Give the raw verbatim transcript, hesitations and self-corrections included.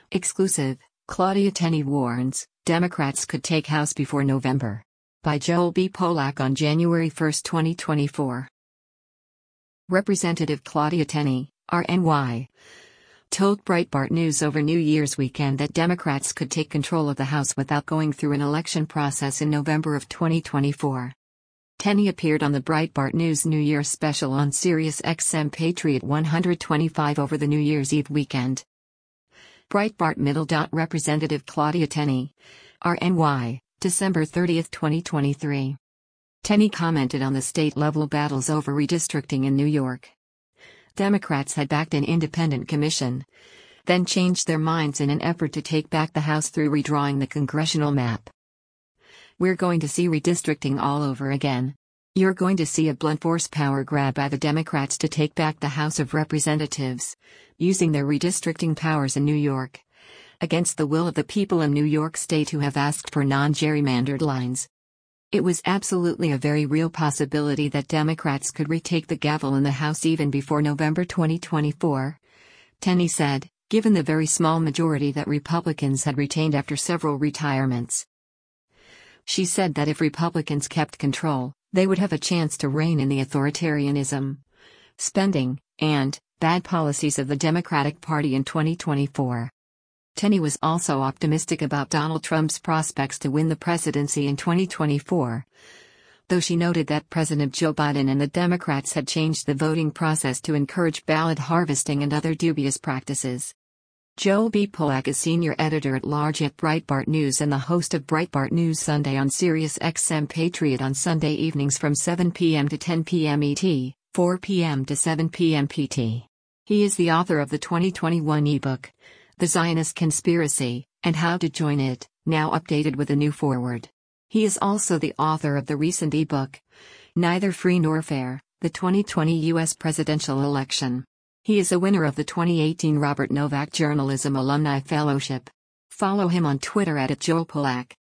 Exclusive, Claudia Tenney warns, Democrats could take House before November. By Joel B. Polak on January first, twenty twenty-four. Representative Claudia Tenney, R N Y, told Breitbart News over New Year's weekend that Democrats could take control of the House without going through an election process in November of twenty twenty-four. Tenney appeared on the Breitbart News New Year special on Sirius X M Patriot one twenty-five over the New Year's Eve weekend. Breitbart Middle. Representative Claudia Tenney, R N Y, December thirtieth, twenty twenty-three. Tenney commented on the state-level battles over redistricting in New York. Democrats had backed an independent commission, then changed their minds in an effort to take back the House through redrawing the congressional map. We're going to see redistricting all over again. You're going to see a blunt force power grab by the Democrats to take back the House of Representatives, using their redistricting powers in New York, against the will of the people in New York State who have asked for non-gerrymandered lines. It was absolutely a very real possibility that Democrats could retake the gavel in the House even before November twenty twenty-four, Tenney said, given the very small majority that Republicans had retained after several retirements. She said that if Republicans kept control, they would have a chance to rein in the authoritarianism, spending, and bad policies of the Democratic Party in twenty twenty-four. Tenney was also optimistic about Donald Trump's prospects to win the presidency in twenty twenty-four, though she noted that President Joe Biden and the Democrats had changed the voting process to encourage ballot harvesting and other dubious practices. Joel B. Polak is senior editor-at-large at Breitbart News and the host of Breitbart News Sunday on Sirius X M Patriot on Sunday evenings from seven p m to ten p m E T, four p m to seven p m P T. He is the author of the twenty twenty-one ebook, The Zionist Conspiracy, and How to Join It, now updated with a new foreword. He is also the author of the recent ebook, Neither Free Nor Fair, the twenty twenty U S Presidential Election. He is a winner of the twenty eighteen Robert Novak Journalism Alumni Fellowship. Follow him on Twitter at Joel Polak.